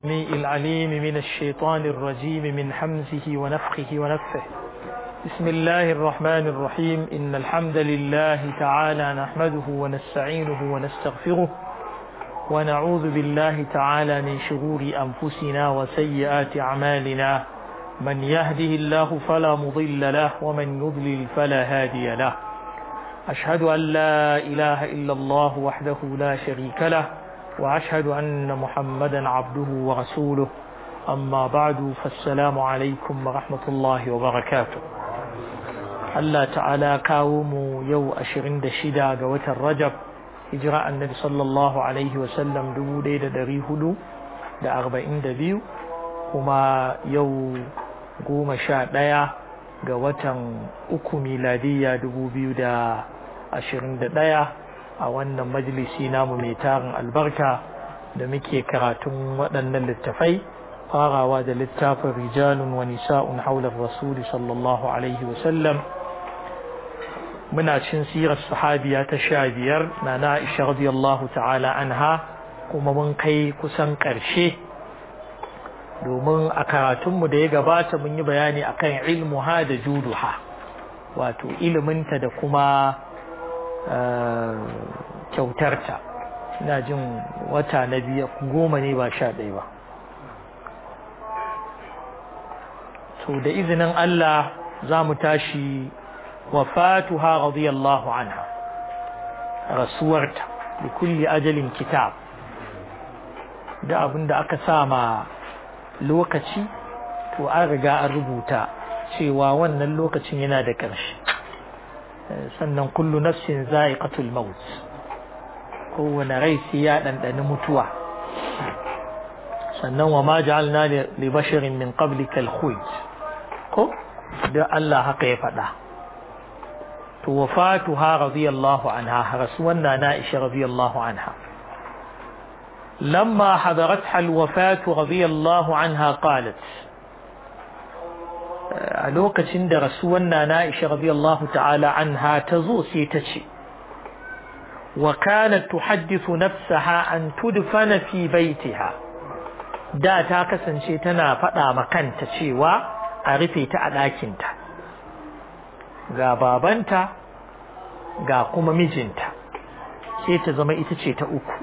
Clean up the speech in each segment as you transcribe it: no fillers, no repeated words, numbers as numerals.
العليم من الشيطان الرجيم من حمزه ونفخه ونفه. بسم الله الرحمن الرحيم. إن الحمد لله تعالى نحمده ونستعينه ونستغفره ونعوذ بالله تعالى من شرور أنفسنا وسيئات أعمالنا. من يهده الله فلا مضل له ومن يضلل فلا هادي له. أشهد أن لا إله إلا الله وحده لا شريك له وأشهد أن محمدا عبده ورسوله. أما بعد فالسلام عليكم ورحمة الله وبركاته. الله تعالى كاوم يو أشرين دشيدا قوة الرجب إجراء النبي صلى الله عليه وسلم دو ليلة دريهدو دا 42 كما يو قوم شاء ديا قوة أكو ميلادية 2021 a wannan majalisi namu mai tarin albarka da muke karatun waɗannan littafai, farawa da littafin rijalun wa nisa'un haular rasuli sallallahu alaihi wasallam. Muna cin sirar sahabiya ta 15 na Aisha radiyallahu ta'ala anha, kuma mun kai kusan ƙarshe domin a karatunmu da ya gabata mun yi bayani akan ilmuha da juduha, wato iliminta da kuma kyautarta. Ina jin wata na 10 ne ba 11 ba. So da izinin Allah za mu tashi wafatuha radiyallahu anha, rasuwarta da kulli ajalin kitab. Da abinda aka sama lokaci to an riga an rubuta cewa wannan lokacin yana da ƙarshe. sannan kullu nafsin za'iqatul maut, kowane rai sai ya ɗanɗani mutuwa. sannan wa ma ja'alna li basharin min qablika al-khuld, ko da Allah haka ya faɗa. to wafatuha radiyallahu anha, rasuwan na Aisha radiyallahu anha. lamma hadaratha al-wafatu radiyallahu anha qalat, a lokacin da rasuwan na Aisha radiyallahu ta'ala anha ta zo sai ta ce, wa kanat tuhaddithu nafsaha an tudfana fi baitiha, da ta kasance tana faɗa ma kanta cewa a rufe ta a ɗakinta, ga babanta ga kuma mijinta, sai ta zama ita ce ta uku.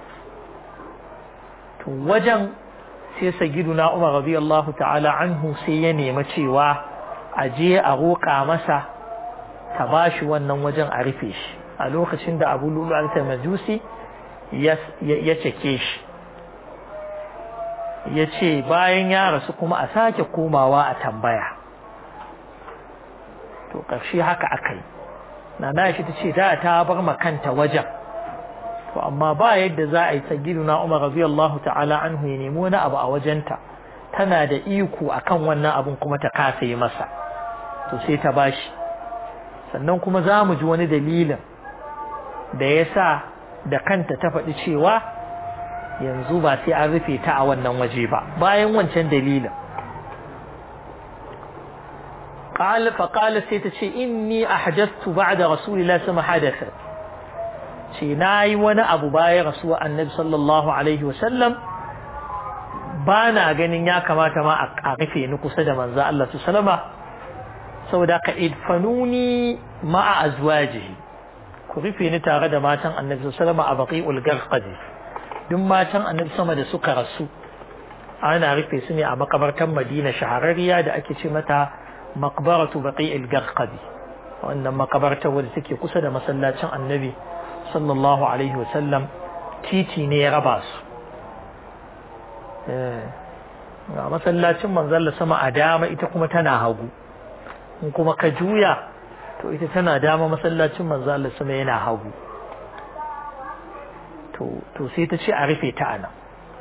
to wajen sai sayyiduna Umar radiyallahu ta'ala anhu sai ya nemi cewa a je a roƙa masa ta bashi wannan wajen a rufe shi, a lokacin da Abu Lu'lu'at al-Majusi ya cike shi, ya ce bayan ya rasu kuma a sake komawa a tambaya. to ƙarshe haka aka yi. Nana shi ta ce da ta bar makanta wajen, to amma ba yadda za a yi sayyiduna Umar radiyallahu ta'ala anhu ya nemi wani abu a wajenta, tana da iko akan wannan abun kuma ta kasa yi masa, to sai ta bashi. sannan kuma za mu ji wani dalilin da ya sa da kanta ta faɗi cewa yanzu ba sai an rufe ta a wannan waje ba bayan wancan dalilin. فقال سيتشي إني أحدثت بعد رسول الله سما حدثا شي ناي وانا أبو باي رسول النبي صلى الله عليه وسلم بانا ganin ya kamata ma a rufe ni kusa da manzo Allah sallama, saboda ka idfanuni ma'a azwajihi, ku rufe ni tare da matan annabi sallama a baqi'ul garqadi. duk matan annabi sama da suka rasu ana rufe su ne a makabartar Madina shahararriya da ake ce mata maqbaratu baqi'il garqadi, wannan makabartar wadda take kusa da masallacin annabi sallallahu alaihi wasallam. titi ne ya raba su, ga masallacin manzon sama a dama, ita kuma tana hagu. in kuma ka juya to ita tana dama, masallacin manzon Allah sama yana hagu. to sai ta ce a rufe ta anan.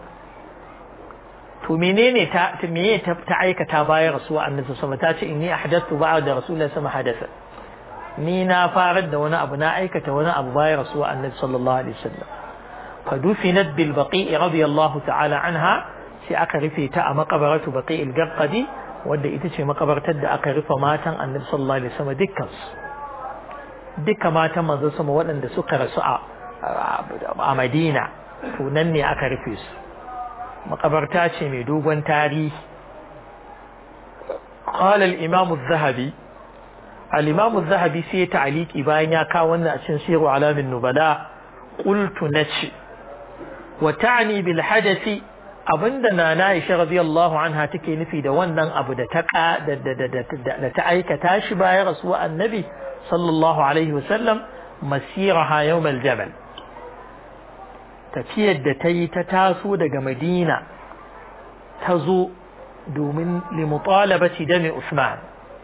to menene ta aikata bayan rasuwa annabi sama? ta ce inni ahdathu ba'da rasulullahi sama hadatha, ni na farar da wani abu, na aikata wani abu bayan rasuwa annabi sallallahu alaihi wasallam. fa dufinat bil baqi' radiyallahu ta'ala anha, sai aka rufe ta a makabaratu baqi'il garqadi, wadda ita ce makabartar da aka rufe matan annabi sallallahu alaihi wasallam dukkan matan manzon sama waɗanda suka rasu a Madina, to nan ne aka rufe su. makabarta ce mai dogon tarihi. قال الإمام الذهبي sai ta'aliki bayan ya kawo wannan a cikin Sirru Alamin Nubala, qultu nace wa ta'ni bil hadathi, abinda nana Aisha radiyallahu anha take nufi da wannan abu da ta aikata shi bayan rasuwa annabi sallallahu alaihi wasallam, masiraha yawm al-jabal, tafiyar da ta yi ta taso daga Madina ta zo domin limutalabati dami Usman.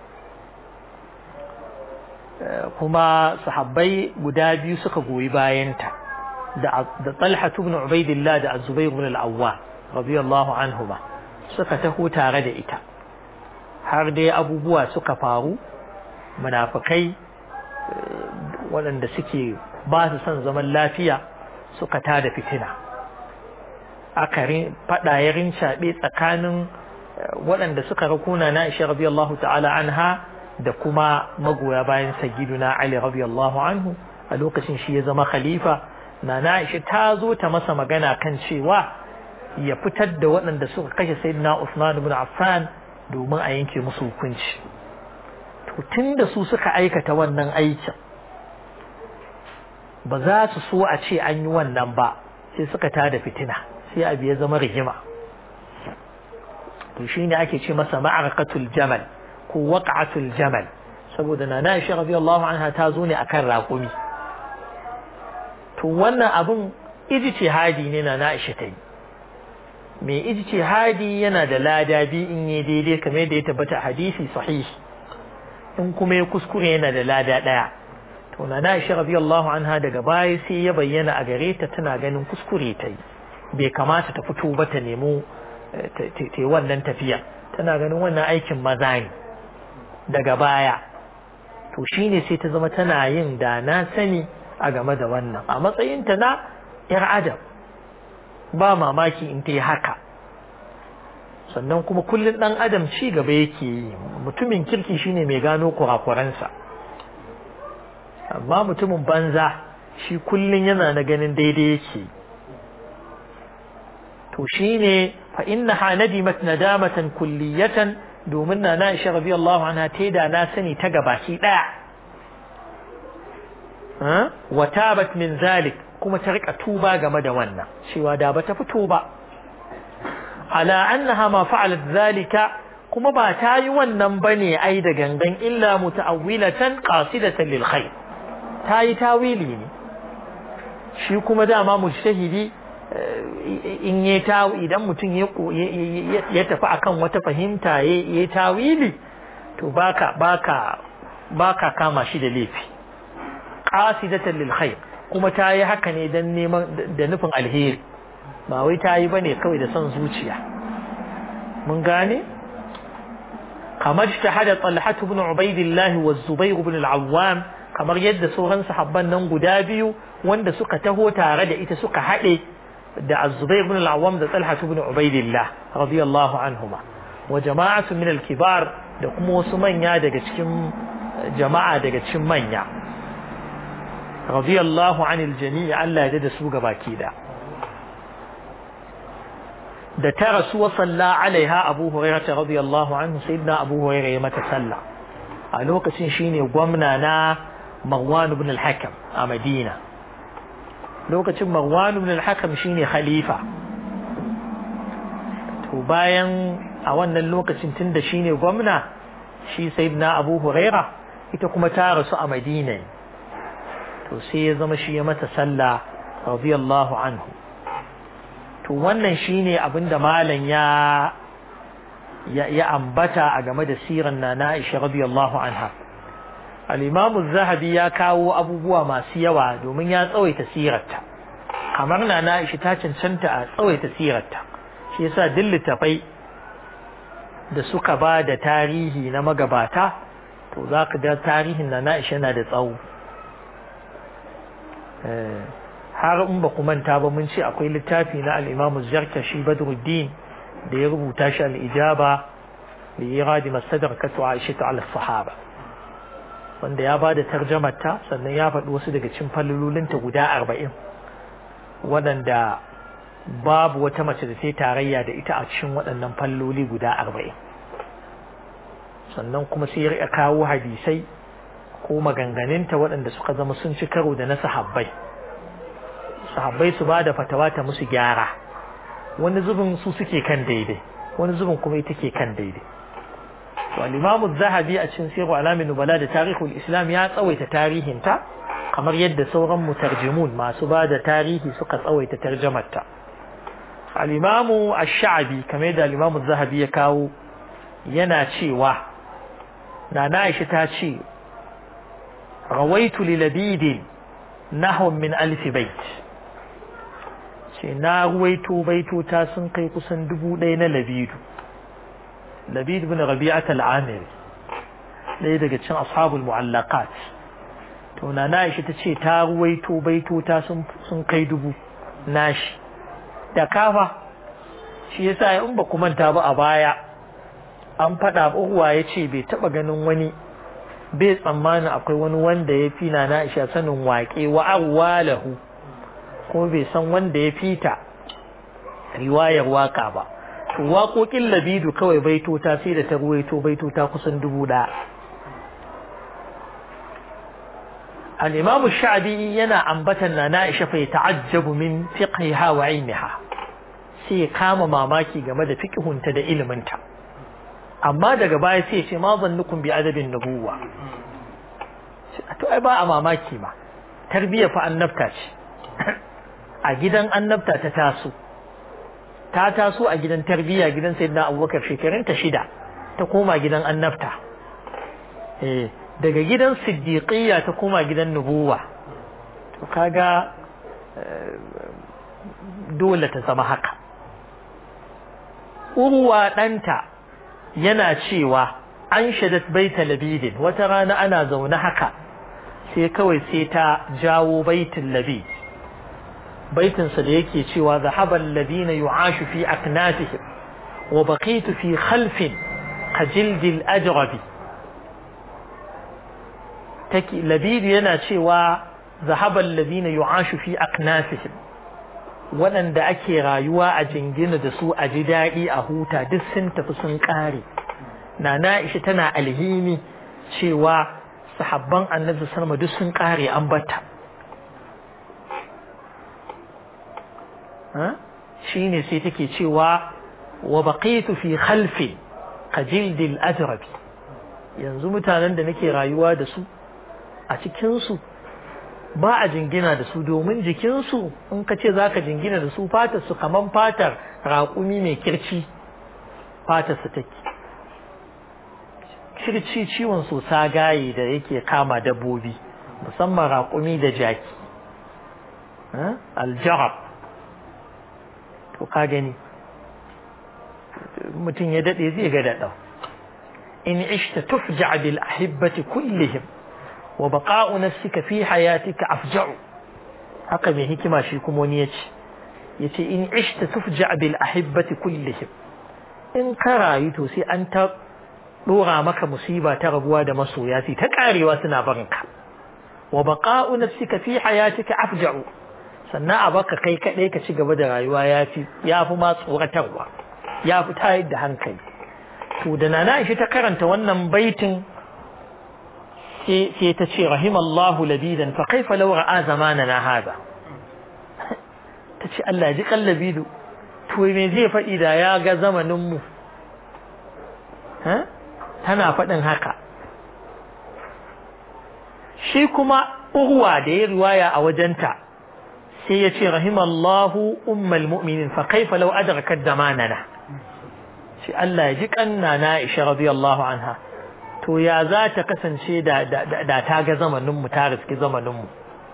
Kuma sahabbai guda biyu suka goyi bayanta da Talha ibn Ubaidillah da Az-Zubair ibn al-Awwam radiyallahu anhuma, suka taho tare da ita har dai abubuwa suka faru. Munafikai waɗanda suke ba su son zaman lafiya suka tada fitina, aka faɗa ya rincaɓe tsakanin waɗanda suka rakuna na Aisha radiyallahu ta'ala anha da kuma magoya bayan sayyiduna Ali radiyallahu anhu. A lokacin shi ya zama khalifa, na Aisha ta zo ta masa magana kan cewa ya fitar da waɗanda suka kashe sayyidina Uthman ibn Affan domin a yanke musu hukunci. To tunda su suka aikata wannan aikin, ba za su so a ce an yi wannan ba, sai suka tada fitina, sai abu ya zama rigima. To shine ake ce masa ma'arakatul jamal ko waqa'atul jamal, saboda nana Aisha radiyallahu anha ta zo ne akan raƙumi. To wannan abun ijtihadi ne nana Aisha ta yi. Mai ijtihadi yana da lada bi in yi daidai kamar yadda ya tabbata hadisi sahih, in kuma ya kuskure yana da lada ɗaya. To nana Aisha radiyallahu anha daga baya sai ya bayyana a gare ta tana ganin kuskure ta yi, bai kamata ta fito ba ta nemo ta wannan tafiya, tana ganin wannan aikin maza ne. Daga baya to shine sai ta zama tana yin da na sani a game da wannan, a matsayinta na yar adam ba mamaki in ta yi haka. Sannan kuma kullum ɗan adam ci gaba yake yi, mutumin kirki shine mai gano kurakuransa, amma mutumin banza shi kullum yana na ganin daidai yake. To shine fa innaha nadimat nadamatan kulliyatan, domin na Aisha radiyallahu anha ta da na sani ta gabaki daya, wa tabat min zalik, kuma ta rika tuba game da wannan cewa da bata fito ba. Ala annaha ma fa'alat zalika, kuma ba ta yi wannan bane ai da gangan, illa muta'awwilatan qasidatan lil khair, ta yi tawili ne. Shi kuma dama mujtahidi in idan mutum ya tafi akan wata fahimta ya tawili, to baka kama shi da laifi. Qasidatan lil khair, kuma ta yi haka ne dan neman da nufin alheri, ba wai ta yi bane kawai da son zuciya. Mun gane? kamar ijtahada Talha ibn Ubaidillah wa Zubair ibn al-Awwam, kamar yadda sauran sahabban nan guda biyu wanda suka taho tare da ita suka haɗe da Az-Zubair ibn al-Awwam da Talha ibn Ubaidillah radiyallahu anhuma, wa jama'atu min al-kibar, da kuma wasu manya daga cikin jama'a daga cikin manya radiyallahu anil jami', Allah ya da su gabaki da ta rasu wa salla alaiha Abu Hurairah radiyallahu anhu, sayyidina Abu Hurairah ya mata sallah. A lokacin shine gwamna na Marwan ibn al-Hakam a Madina. Lokacin Marwan ibn al-Hakam shine khalifa. To bayan a wannan lokacin tunda shine gwamna, shi sayyidina Abu Hurairah, ita kuma ta rasu a Madina. To sai ya zama shi ya mata sallah radiyallahu anhu. To wannan shine abinda malam ya ambata a game da siran na Aisha radiyallahu anha. Al-Imam Az-Zahabi ya kawo abubuwa masu yawa domin ya tsawaita sirarta, kamar na Aisha ta cancanta a tsawaita sirarta. Shi yasa duk littafai da suka ba da tarihi na magabata, to zaka ga tarihin na Aisha na da tsawo. Har in ba ku manta ba mun ce akwai littafi na al-Imam Az-Zarkashi Badruddin da ya rubuta shi al-Ijaba li iradi mastadrakatu Aisha ala sahaba, wanda ya bada tarjamarta, sannan ya faɗi wasu daga cikin falalolinta guda 40 waɗanda babu wata mace da sai tarayya da ita a cikin waɗannan falloli guda 40 sannan kuma sai ya kawo hadisai ko maganganunta waɗanda suka zama sun ci karo da na sahabbai su ba da fatawa ta musu gyara wani zubin su suke kan daidai wani zubin kuma ita ke kan daidai al-Imam az-Zahabi a cikin Sirru Alamin Nubala da Tarihul Islam ya tsawaita tarihinta kamar yadda sauran mutarjimun masu ba da tarihi suka tsawaita tarjamarta al-Imam ash-Sha'bi kamar yadda al-Imam az-Zahabi ya kawo yana cewa Nana Aisha ta ce rawaitu li Labid nahwa min 1000 bait ce na ruwaito baitota sun kai kusan 1000 na Labid ibn Rabi'at al-Amiri ɗaya daga cikin ashabul mu'allaqat to Nana Aisha ta ce ta ruwaito baitota sun kai 1000 nashi da kafa shi yasa in ba ku manta ba a baya an faɗa uwa yace bai taba ganin wani bai tsammanin akwai wani wanda ya fi Nana Aisha sanin waƙe wa awwalahu ko bai san wanda ya fita riwayar waka ba waƙoƙin Labidu kawai baitota sai da ta ruwaito baitota kusan 1000 al-Imam Sha'bi yana ambatan Nana Aisha fa ta'ajjabu min fiqhiha wa ilmiha sai ya kama mamaki game da fiqhunta da iliminta amma daga baya sai ya ce ma zannukum bi adabin nubuwa to ai ba a mamaki ma tarbiyya fa annabta ce a gidan annabta ta taso a gidan tarbiyya gidan sayyidina Abubakar shekarunta 6 ta koma gidan annabta daga gidan siddiqiyya ta koma gidan nubuwa to kaga dole ta zama haka urwa danta yana cewa an shadat baita Labid wata rana ana zaune haka sai kawai sai ta jawo baitin Labid baitinsa da yake cewa zahaba alladhina yu'ashu fi aknafihim wa baqitu fi khalfin kajildil ajrabi take Labid yana cewa zahaba alladhina yu'ashu fi aknafihim waɗanda ake rayuwa a jingina da su a ji daɗi a huta duk sun tafi sun ƙare Nana Aisha tana alhini cewa sahabban Annabi sallallahu alaihi wasallam duk sun ƙare an bata shine sai take cewa wa baqitu fi khalfi kajildil ajrabi yanzu mutanen da nake rayuwa da su a cikin su ba a jingina da su domin jikin su in ka ce zaka jingina da su fatar su kaman fatar raƙumi mai kirci fatar su take kirci ciwon sosa gaye da yake kama dabbobi musamman raƙumi da jaki aljarab to ka gani mutum ya dade zai ga dadau in ishta tufja bil ahibbati kullihim wa baqa'u nafsika fi hayatika afja'u haka mai hikima shi kuma wani yace in ishta tufja bil ahibbati kullihim in ka rayu to sai an ta dora maka musiba ta rabuwa da masoya sai ta karewa suna barinka wa baqa'u nafsika fi hayatika afja'u sannan a baka kai kadai ka ci gaba da rayuwa yafi ma tsoratarwa yafi tayar da hankali to da Nana Aisha ta karanta wannan baitin sai ta ce rahimallahu Labidan fa kaifa law ra'a zamanana hada tace Allah ji kallabidu to me zai faɗi da ya ga zamanin mu tana faɗin haka shi kuma Urwa da ya riwaya a wajenta sai ya ce rahimallahu ummul mu'minin fa kaifa law adrakat zamanana shi Allah ya ji kanna na Aisha radiyallahu anha to ya za ta kasance da ta ga zamanin mu ta riski zamanin mu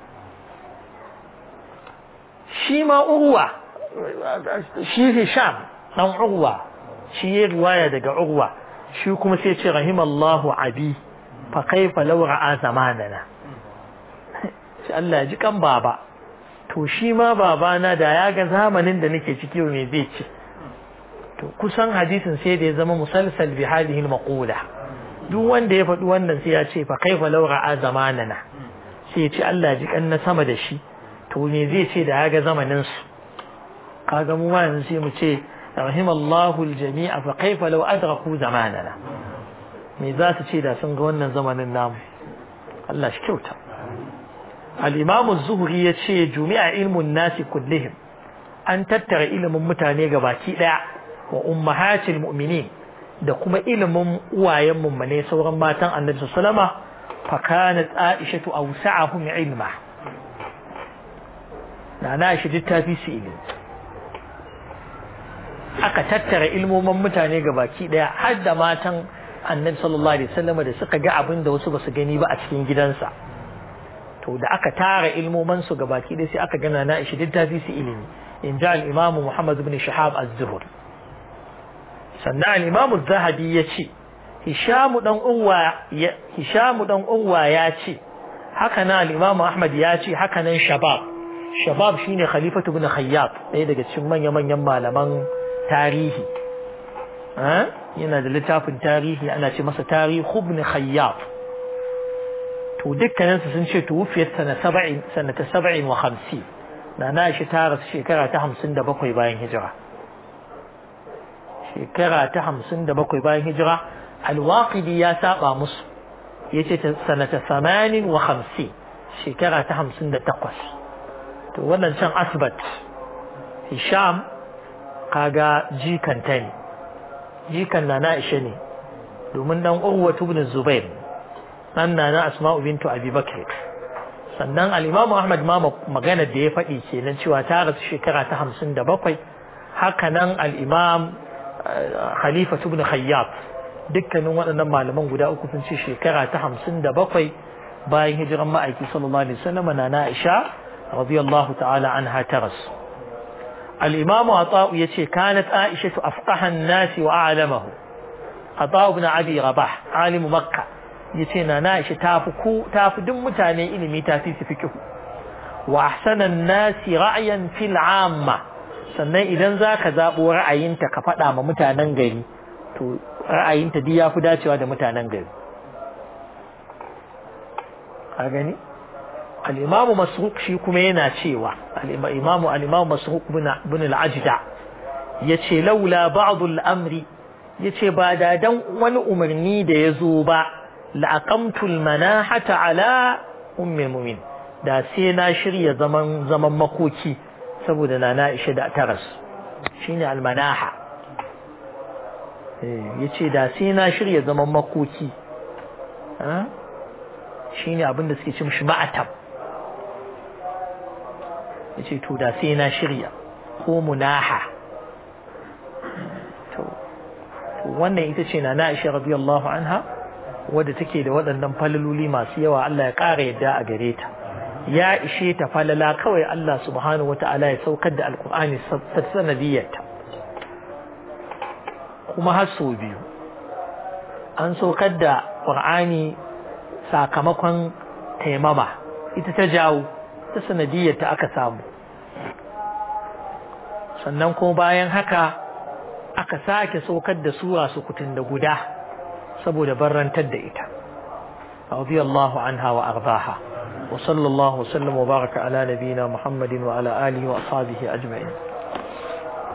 shi ma Urwa shi Hisham dan Urwa shi ya riwaya daga Urwa shi kuma sai ce rahimallahu abi fa kaifa law ra'a zamanana shi Allah ya ji kan baba to shi ma babana da ya ga zamanin da nake ciki me zai ce to kusan hadisin sai da ya zama musalsal bi hadhihi al-maqula duk wanda ya faɗi wannan sai ya ce fa kaifa law ra'a zamanana sai ya ce Allah ji kan na sama da shi to me zai ce da ya ga zamanin su kaga mu ma yanzu sai mu ce rahimallahu aljami'a fa kaifa law adraku zamanana me za su ce da sun ga wannan zamanin namu Allah shi kyauta al-imam az-zuhri yace jumi'a ilmun nasi kullihim an tattara ilimin mutane gabaki daya wa ummahatil mu'minin da kuma ilimin uwayen mummune sauran matan annabi sallama fa kanat aishatu awsa'ahum ilma na Aisha duk ta fi su ilimi aka tattara ilmomin mutane gabaki daya har da matan annabi sallallahu alaihi wasallam da suka ga abin da wasu basu gani ba a cikin gidansa to da aka tara ilmoman su gabaki daya sai aka gana na Aisha duk ta fi su ilimi in ja al-imam Muhammad ibn Shihab az-Zuhri sannan al-imam az-Zahabi yace Hisham dan Urwa ya ce haka nan al-imam Ahmad ya ce haka nan Shabab shine Khalifatu ibn Khayyat ɗaya daga cikin manyan malaman tarihi yana da littafin tarihi ana ce masa Tarikh ibn Khayyat to dukkanin su sun ce tuwfiyat sanata 57 na shi ta rasu shekara ta 57 bayan hijira bayan hijira al-Waqidi ya saba musu yace ta sanata 58 shekara ta 58 to wannan can asbat Hisham kaga jikanta ne jikan na Aisha ne domin dan Urwa ibn Zubair dan na Asma'u bintu Abi Bakr sannan al-Imam Ahmad ma magana da ya faɗi kenan cewa ta rasu shekara ta 57 haka nan al-Imam Khalifa ibn Khayyat dukkanin waɗannan malaman guda uku sun ce shekara ta 57 bayan hijiran ma'aiki sallallahu alaihi wasallam na Aisha radiyallahu ta'ala anha taras al-Imam Ata'u yace kanat Aisha afqaha an-nas wa a'lamahu Ata'u ibn Abi Rabah alim Makkah yace na Aisha tafi duk mutane ilimi tafi su fiqh wa ahsana an-nas ra'yan fil 'amma sannan idan zaka zabo ra'ayinta ka faɗa ma mutanen gari to ra'ayinta duk yafi dacewa da mutanen gari ka gani al-Imam Masruq shi kuma yana cewa al-Imam Masruq ibn al-Ajda yace laula ba'd al-amri yace ba da dan wani umarni da yazo ba la aqamtu al-manahata ala ummi mu'min da sai na shirya zaman makoki saboda nana Aisha da taras shine al-manaha yace da sai na shirya zaman makoki shine abinda suke ce mishi ma'atab yace to da sai na shirya ko munaha to wannan ita ce nana Aisha radiyallahu anha wadda take da waɗannan falaloli masu yawa Allah ya ƙara yadda a gare ta ya ishe ta falala kawai Allah subhanahu wata'ala ya saukar da alkur'ani sanadiyyarta kuma har sau biyu an saukar da qur'ani sakamakon taimama ita ta jawo ta sanadiyyarta aka samu sannan kuma bayan haka aka sake saukar da sura sukutun da guda saboda barrantar da ita radiyallahu anha wa ardaha wa sallallahu wa sallam wa baraka ala nabiyina muhammadin wa ala alihi wa ashabihi ajma'in